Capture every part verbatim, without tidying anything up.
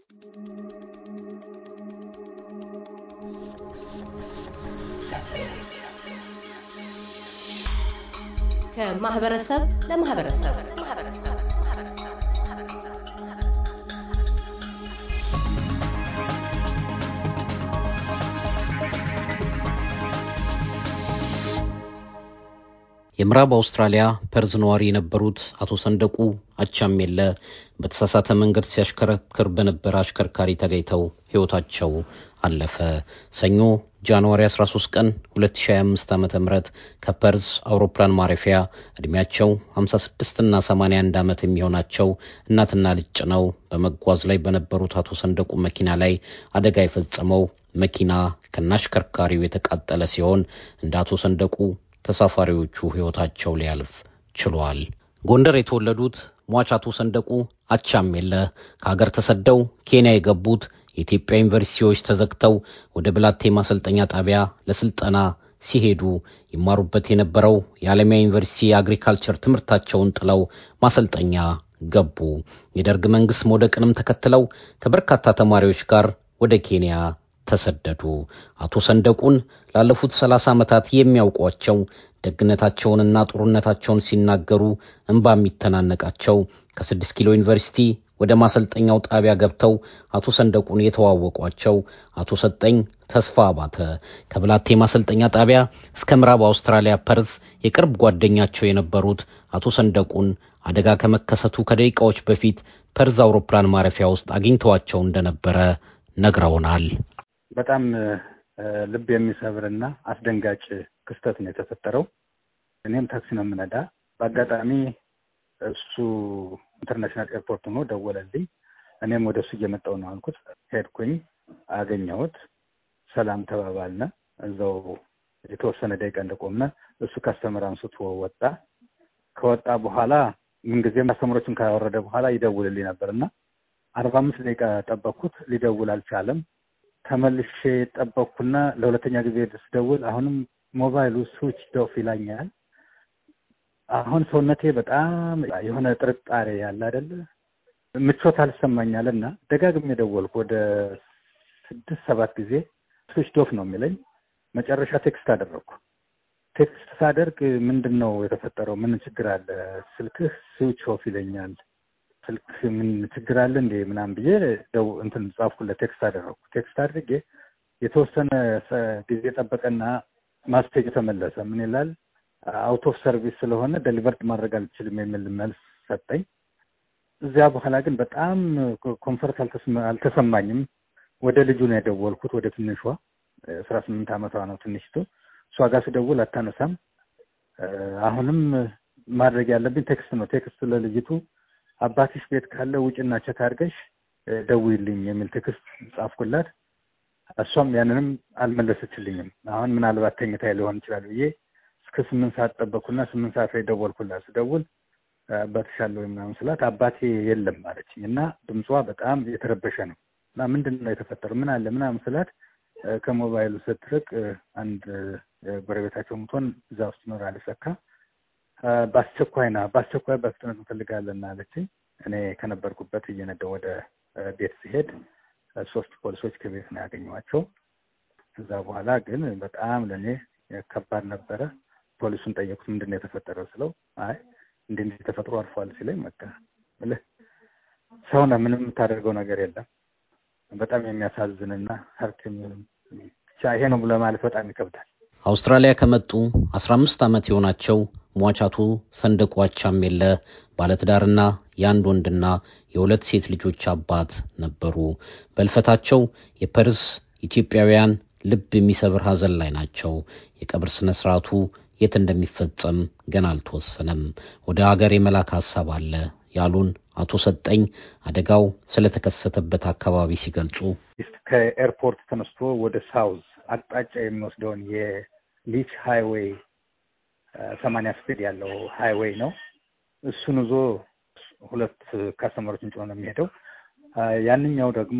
ከማህበረሰብ ለማህበረሰብ የምዕራብ አውስትራሊያ ፐርዝ ነዋሪ የነበሩት አቶ ሰንደቁ አቻምየለ በተሳሳተ መንገድ ሲያሽከረክር በነበረ አሽከርካሪ ተገይተው ህይወታቸው አለፈ። ሰኞ ጃንዋሪ አስራ ሶስት ቀን ሁለት ሺህ ሃያ አምስት ዓመተ ምህረት ከፐርዝ አውሮፕላን ማረፊያ እድሜያቸው ሃምሳ ስድስት እና ሰማንያ አንድ ዓመት የሚሆናቸው እናትና ልጅ ነው በመጓዝ ላይ በነበሩት አቶ ሰንደቁ መኪና ላይ አደጋ የፈጸመው መኪና ከናሽከርካሪው የተቃጠለ ሲሆን እንደ አቶ ሰንደቁ ተሳፋሪዎቹ ህይወታቸው ሊያልፍ ችሏል። ጎንደር የተወለዱት ሟች አቶ ሰንደቁ አቻምየለ ከሀገር ተሰደው ኬንያ የገቡት የኢትዮጵያ ዩኒቨርሲቲዎች ተዘግተው ወደ ብላቴ ማሰልጠኛ ጣቢያ ለስልጠና ሲሄዱ ይማሩበት የነበረው የዓለሚያ ዩኒቨርሲቲ አግሪካልቸር ትምህርታቸውን ጥለው ማሰልጠኛ ገቡ። የደርግ መንግስት መውደቅንም ተከትለው ከበርካታ ተማሪዎች ጋር ወደ ኬንያ ተሰደዱ። አቶ ሰንደቁን ላለፉት ሰላሳ ዓመታት የሚያውቋቸው ደግነታቸውንና ጥሩነታቸውን ሲናገሩ እንባ የሚተናነቃቸው ከስድስት ኪሎ ዩኒቨርሲቲ ወደ ማሰልጠኛው ጣቢያ ገብተው አቶ ሰንደቁን የተዋወቋቸው አቶ ሰጠኝ ተስፋ አባተ ከብላቴ ማሰልጠኛ ጣቢያ እስከ ምዕራብ አውስትራሊያ ፐርዝ የቅርብ ጓደኛቸው የነበሩት አቶ ሰንደቁን አደጋ ከመከሰቱ ከደቂቃዎች በፊት ፐርዝ አውሮፕላን ማረፊያ ውስጥ አግኝተዋቸው እንደነበረ ነግረውናል። በጣም ልብ የሚሰብርና አስደንጋጭ ክስተት ነው የተፈጠረው። እኔም ታክሲ ነው የምነዳ። በአጋጣሚ እሱ ኢንተርናሽናል ኤርፖርት ነው ደወለልኝ። እኔም ወደሱ እየመጣሁ ነው አልኩት። ሄድኩኝ፣ አገኘሁት፣ ሰላም ተባባልነ። እዛው የተወሰነ ደቂቃ እንደቆመ እሱ ካስተመር አንስቶ ወጣ። ከወጣ በኋላ ምንጊዜም አስተመሮችን ካወረደ በኋላ ይደውልልኝ ነበርና አርባ አምስት ደቂቃ ጠበቅኩት። ሊደውል አልቻለም። ተመልሼ ጠበቅኩና ለሁለተኛ ጊዜ ስደውል አሁንም ሞባይሉ ስዊች ኦፍ ይላኛል። አሁን ሰውነቴ በጣም የሆነ ጥርጣሬ ያለ አይደል ምቾት አልሰማኛልና ደጋግሜ ደወልኩ። ወደ ስድስት ሰባት ጊዜ ስዊች ኦፍ ነው የሚለኝ። መጨረሻ ቴክስት አደረኩ። ቴክስት ሳደርግ ምንድነው የተፈጠረው? ምን ችግር አለ? ስልክህ ስዊች ኦፍ ይለኛል። ስልክ ምን ችግር አለ እንዴ ምናምን ብዬ ደው እንትን ጻፍኩለት። ቴክስት አደረኩ። ቴክስት አድርጌ የተወሰነ ጊዜ ጠበቀና ማስቴጅ ተመለሰ። ምን ይላል? አውት ኦፍ ሰርቪስ ስለሆነ ዴሊቨርድ ማድረግ አልችልም የሚል መልስ ሰጠኝ። እዚያ በኋላ ግን በጣም ኮምፎርት አልተሰማኝም። ወደ ልጁ ነው የደወልኩት፣ ወደ ትንሿ አስራ ስምንት ዓመቷ ነው ትንሽቱ። እሷ ጋር ስደውል አታነሳም። አሁንም ማድረግ ያለብኝ ቴክስት ነው። ቴክስት ለልጅቱ አባትሽ ቤት ካለ ውጭና ቸክ አድርገሽ ደውይልኝ የሚል ቴክስት ጻፍኩላት። እሷም ያንንም አልመለሰችልኝም። አሁን ምናልባት ተኝታ ሊሆን ይችላል ብዬ እስከ ስምንት ሰዓት ጠበቅኩና ስምንት ሰዓት ላይ ደወልኩላት። ስደውል አባትሽ አለ ወይ ምናምን ስላት አባቴ የለም አለችኝ እና ድምጿ በጣም የተረበሸ ነው። እና ምንድነው የተፈጠረው ምን አለ ምናምን ስላት ከሞባይሉ ስትርቅ አንድ ጎረቤታቸው ሙቶን እዛ ውስጥ ይኖራል ሰካ ባስቸኳይና ባስቸኳይ በፍጥነት እንፈልጋለን አለችኝ። እኔ ከነበርኩበት እየነዳሁ ወደ ቤት ሲሄድ ሶስት ፖሊሶች ከቤት ነው ያገኘኋቸው። ከዛ በኋላ ግን በጣም ለኔ ከባድ ነበረ። ፖሊሱን ጠየቁት ምንድነው የተፈጠረው ስለው አይ እንዴ እንዴ ተፈጥሮ አልፏል ሲለኝ መጣ ማለት ሰውና ምንም የምታደርገው ነገር የለም። በጣም የሚያሳዝንና ሀርት ብቻ ይሄ ነው ብሎ ማለት በጣም ይከብዳል። አውስትራሊያ ከመጡ አስራ አምስት ዓመት የሆናቸው ሟች አቶ ሰንደቁ አቻምየለ ባለትዳርና የአንድ ወንድና የሁለት ሴት ልጆች አባት ነበሩ። በልፈታቸው የፐርዝ ኢትዮጵያውያን ልብ የሚሰብር ሀዘን ላይ ናቸው። የቀብር ስነ ስርዓቱ የት እንደሚፈጸም ገና አልተወሰነም። ወደ ሀገር የመላክ ሐሳብ አለ ያሉን አቶ ሰጠኝ አደጋው ስለተከሰተበት አካባቢ ሲገልጹ ከኤርፖርት ተነስቶ ወደ ሳውዝ አቅጣጫ የሚወስደውን የሊች ሃይዌይ ሰማንያ ስፒድ ያለው ሃይዌይ ነው። እሱን ዞ ሁለት ካስተመሮችን ጭኖ ነው የሚሄደው። ያንኛው ደግሞ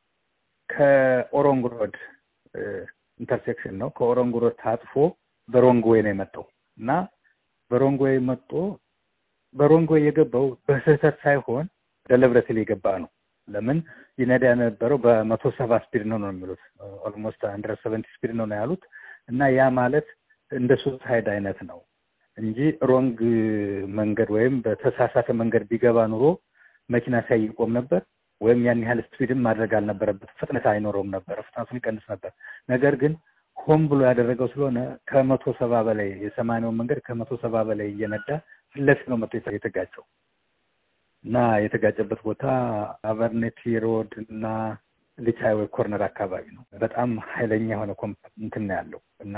ከኦሮንግ ሮድ ኢንተርሴክሽን ነው። ከኦሮንግ ሮድ ታጥፎ በሮንግ ዌይ ነው የመጣው እና በሮንግ ዌይ መጥቶ በሮንግ ዌይ የገባው በስህተት ሳይሆን ደሊብሬትሊ የገባ ነው ለምን ይነዳ የነበረው በመቶ ሰባ ስፒድ ነው ነው የሚሉት ኦልሞስት አንደር ሰቨንቲ ስፒድ ነው ነው ያሉት እና ያ ማለት እንደ ሱሳይድ አይነት ነው እንጂ ሮንግ መንገድ ወይም በተሳሳተ መንገድ ቢገባ ኑሮ መኪና ሳይቆም ነበር ወይም ያን ያህል ስፒድም ማድረግ አልነበረበት ፍጥነት አይኖርም ነበር ፍጥነቱን ይቀንስ ነበር ነገር ግን ሆም ብሎ ያደረገው ስለሆነ ከመቶ ሰባ በላይ የሰማንያው መንገድ ከመቶ ሰባ በላይ እየነዳ ፍለስ ነው መጥቶ የተጋጨው እና የተጋጨበት ቦታ አቨርኔቲ ሮድ እና ሊቻይዌ ኮርነር አካባቢ ነው በጣም ኃይለኛ የሆነ እንትን ያለው እና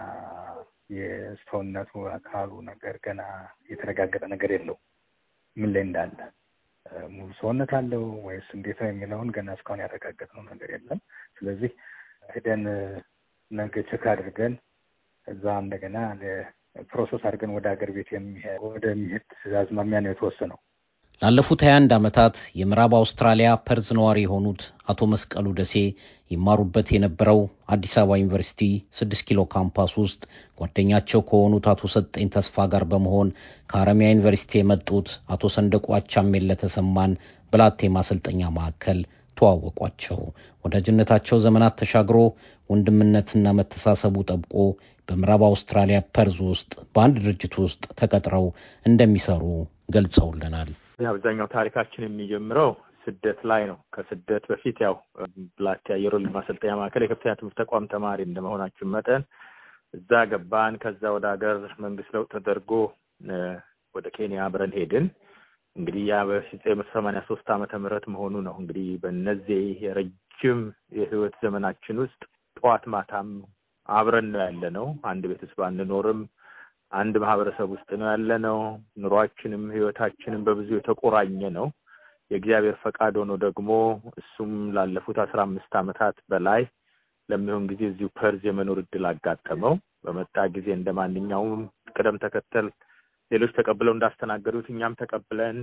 የሰውነቱ አካሉ ነገር ገና የተረጋገጠ ነገር የለው ምን ላይ እንዳለ ሙሉ ሰውነት አለው ወይስ እንዴት ነው የሚለውን ገና እስካሁን ያረጋገጥነው ነገር የለም ስለዚህ ሄደን ነገ ቼክ አድርገን እዛ እንደገና ለፕሮሰስ አድርገን ወደ ሀገር ቤት የሚሄድ ወደ ሚሄድ አዝማሚያ ነው የተወሰነው ላለፉት ሃያ አንድ ዓመታት የምዕራብ አውስትራሊያ ፐርዝ ነዋሪ የሆኑት አቶ መስቀሉ ደሴ ይማሩበት የነበረው አዲስ አበባ ዩኒቨርሲቲ ስድስት ኪሎ ካምፓስ ውስጥ ጓደኛቸው ከሆኑት አቶ ሰጠኝ ተስፋ ጋር በመሆን ከአረሚያ ዩኒቨርሲቲ የመጡት አቶ ሰንደቁ አቻሜለ ተሰማን ብላቴ ማሰልጠኛ ማዕከል ተዋወቋቸው ወዳጅነታቸው ዘመናት ተሻግሮ ወንድምነትና መተሳሰቡ ጠብቆ በምዕራብ አውስትራሊያ ፐርዝ ውስጥ በአንድ ድርጅት ውስጥ ተቀጥረው እንደሚሰሩ ገልጸውልናል አብዛኛው ታሪካችን የሚጀምረው ስደት ላይ ነው ከስደት በፊት ያው ብላቴ አየር ማሰልጠኛ ማዕከል የከፍተኛ ትምህርት ተቋም ተማሪ እንደመሆናችን መጠን እዛ ገባን ከዛ ወደ ሀገር መንግስት ለውጥ ተደርጎ ወደ ኬንያ አብረን ሄድን እንግዲህ ያ በ1983 ዓመተ ምህረት መሆኑ ነው እንግዲህ በእነዚህ የረጅም የህይወት ዘመናችን ውስጥ ጧት ማታም አብረን ነው ያለነው አንድ ቤተሰብ አንኖርም አንድ ማህበረሰብ ውስጥ ነው ያለነው ኑሯችንም ህይወታችንም በብዙ የተቆራኘ ነው የእግዚአብሔር ፈቃድ ሆኖ ደግሞ እሱም ላለፉት አስራ አምስት ዓመታት በላይ ለሚሆን ጊዜ እዚሁ ፐርዝ የመኖር እድል አጋጠመው በመጣ ጊዜ እንደማንኛውም ቀደም ተከተል ሌሎች ተቀብለው እንዳስተናገዱት እኛም ተቀብለን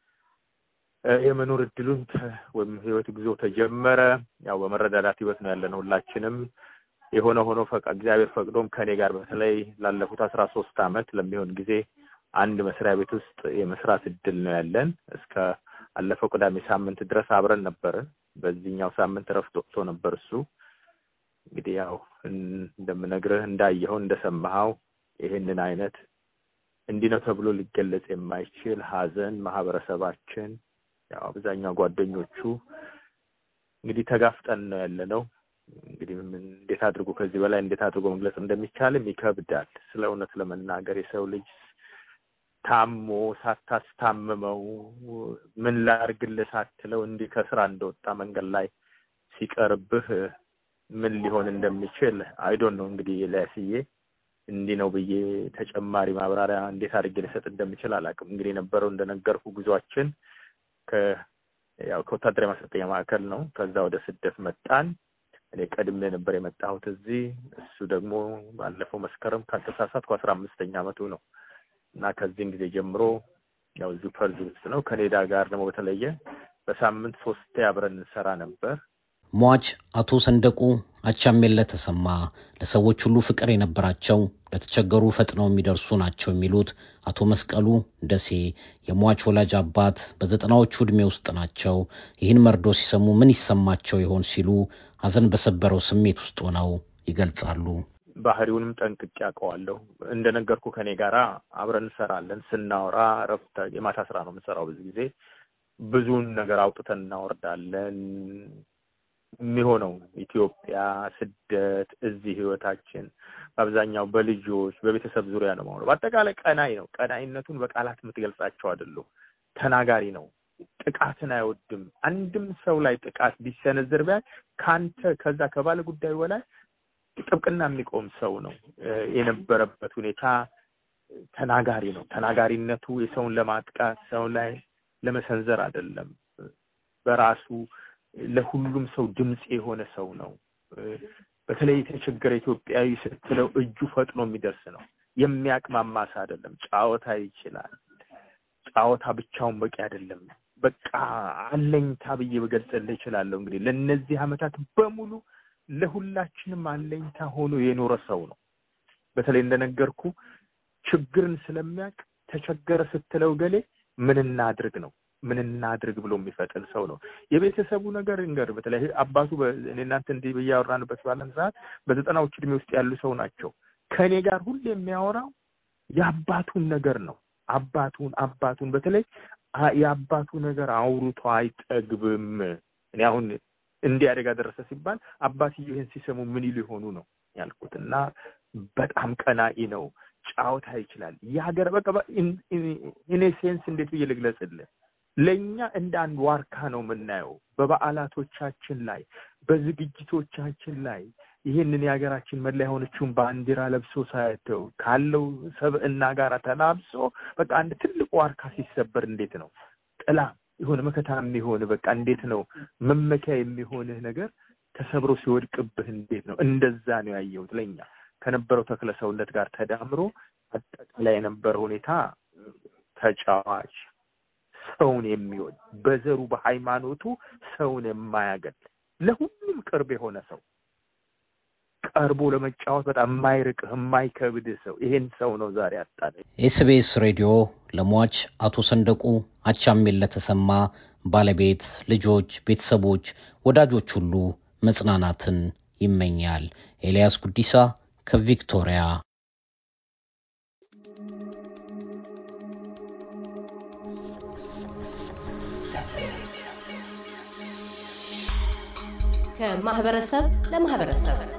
የመኖር እድሉን ወይም ህይወት ጉዞ ተጀመረ ያው በመረዳዳት ህይወት ነው ያለነው ሁላችንም የሆነ ሆኖ ፈቃድ እግዚአብሔር ፈቅዶም ከኔ ጋር በተለይ ላለፉት አስራ ሶስት ዓመት ለሚሆን ጊዜ አንድ መስሪያ ቤት ውስጥ የመስራት እድል ነው ያለን እስከ አለፈው ቅዳሜ ሳምንት ድረስ አብረን ነበር በዚህኛው ሳምንት ረፍት ወጥቶ ነበር እሱ እንግዲህ ያው እንደምነግርህ እንዳየኸው እንደሰማኸው ይሄንን አይነት እንዲህ ነው ተብሎ ሊገለጽ የማይችል ሀዘን ማህበረሰባችን ያው አብዛኛው ጓደኞቹ እንግዲህ ተጋፍጠን ነው ያለነው እንግዲህ ምን እንዴት አድርጎ ከዚህ በላይ እንዴት አድርጎ መግለጽ እንደሚቻልም ይከብዳል ስለ እውነት ለመናገር የሰው ልጅ ታሞ ሳታስታምመው ምን ላርግልህ ሳትለው እንዲህ ከስራ እንደወጣ መንገድ ላይ ሲቀርብህ ምን ሊሆን እንደሚችል አይ ዶንት ኖ እንግዲህ ለሲዬ እንዲህ ነው ብዬ ተጨማሪ ማብራሪያ እንዴት አድርጌ ልሰጥ እንደምችል አላውቅም እንግዲህ ነበረው እንደነገርኩ ጉዟችን ከ ያው ከወታደራዊ ማሰልጠኛ ማዕከል ነው ከዛ ወደ ስደት መጣን እኔ ቀድሜ ነበር የመጣሁት እዚህ እሱ ደግሞ ባለፈው መስከረም ካልተሳሳትኩ አስራ አምስተኛ ዓመቱ ነው እና ከዚህ ጊዜ ጀምሮ ያው እዚሁ ፐርዝ ውስጥ ነው ከኔዳ ጋር ደግሞ በተለየ በሳምንት ሶስት አብረን እንሰራ ነበር ሟች አቶ ሰንደቁ አቻሜለ ተሰማ ለሰዎች ሁሉ ፍቅር የነበራቸው ለተቸገሩ ፈጥነው የሚደርሱ ናቸው የሚሉት አቶ መስቀሉ ደሴ የሟች ወላጅ አባት በዘጠናዎቹ እድሜ ውስጥ ናቸው ይህን መርዶ ሲሰሙ ምን ይሰማቸው ይሆን ሲሉ ሀዘን በሰበረው ስሜት ውስጥ ሆነው ይገልጻሉ ባህሪውንም ጠንቅቄ አውቀዋለሁ እንደነገርኩ ከኔ ጋራ አብረን እንሰራለን ስናወራ ረፍታ የማታ ስራ ነው የምንሰራው ብዙ ጊዜ ብዙን ነገር አውጥተን እናወርዳለን የሚሆነው ኢትዮጵያ ስደት እዚህ ህይወታችን በአብዛኛው በልጆች በቤተሰብ ዙሪያ ነው ማለት በአጠቃላይ ቀናይ ነው ቀናይነቱን በቃላት የምትገልጻቸው አይደለም ተናጋሪ ነው ጥቃትን አይወድም አንድም ሰው ላይ ጥቃት ቢሰነዘር ቢያ ካንተ ከዛ ከባለ ጉዳዩ በላይ ጥብቅና የሚቆም ሰው ነው የነበረበት ሁኔታ ተናጋሪ ነው ተናጋሪነቱ የሰውን ለማጥቃት ሰው ላይ ለመሰንዘር አይደለም በራሱ ለሁሉም ሰው ድምጽ የሆነ ሰው ነው በተለይ የተቸገረ ኢትዮጵያዊ ስትለው እጁ ፈጥኖ የሚደርስ ነው የሚያቅማማስ አይደለም ጫወታ ይችላል ጫወታ ብቻውን በቂ አይደለም በቃ አለኝታ ብዬ በገልጽልህ ይችላል እንግዲህ ለነዚህ አመታት በሙሉ ለሁላችንም አለኝታ ሆኖ የኖረ ሰው ነው በተለይ እንደነገርኩ ችግርን ስለሚያቅ ተቸገረ ስትለው ገሌ ምን እናድርግ ነው ምን እናድርግ ብሎ የሚፈጥን ሰው ነው። የቤተሰቡ ነገር እንገር በተለይ አባቱ በእናንተ እንዲህ በያወራንበት ባለን ሰዓት በዘጠናዎቹ እድሜ ውስጥ ያሉ ሰው ናቸው። ከኔ ጋር ሁሉ የሚያወራው የአባቱን ነገር ነው። አባቱን አባቱን በተለይ የአባቱ ነገር አውርቶ አይጠግብም። እኔ አሁን እንዲህ አደጋ ደረሰ ሲባል አባትዬ ይሄን ሲሰሙ ምን ይሉ ይሆኑ ነው ያልኩትና በጣም ቀናኢ ነው። ጫውታ ይችላል። ያገር በቃ ኢን ሴንስ እንዴት ብዬ ልግለጽልህ ለኛ እንደ አንድ ዋርካ ነው የምናየው። በበዓላቶቻችን ላይ በዝግጅቶቻችን ላይ ይሄንን ያገራችን መለያ ሆነችውን ባንዲራ ለብሶ ሳይተው ካለው ሰብእና ጋር ተናብሶ በቃ አንድ ትልቅ ዋርካ ሲሰበር እንዴት ነው ጥላ ይሆነ መከታም ይሆነ በቃ እንዴት ነው መመኪያ የሚሆንህ ነገር ተሰብሮ ሲወድቅብህ እንዴት ነው እንደዛ ነው ያየሁት። ለኛ ከነበረው ተክለ ሰውነት ጋር ተዳምሮ አጠቃላይ የነበረው ሁኔታ ተጫዋች ሰውን የሚወድ በዘሩ በሃይማኖቱ ሰውን የማያገል ለሁሉም ቅርብ የሆነ ሰው ቀርቦ ለመጫወት በጣም የማይርቅ የማይከብድ ሰው ይሄን ሰው ነው ዛሬ አጣለ። ኤስቢኤስ ሬዲዮ ለሟች አቶ ሰንደቁ አቻምየለ ተሰማ ባለቤት፣ ልጆች፣ ቤተሰቦች፣ ወዳጆች ሁሉ መጽናናትን ይመኛል። ኤልያስ ጉዲሳ ከቪክቶሪያ። ከማህበረሰብ ለማህበረሰብ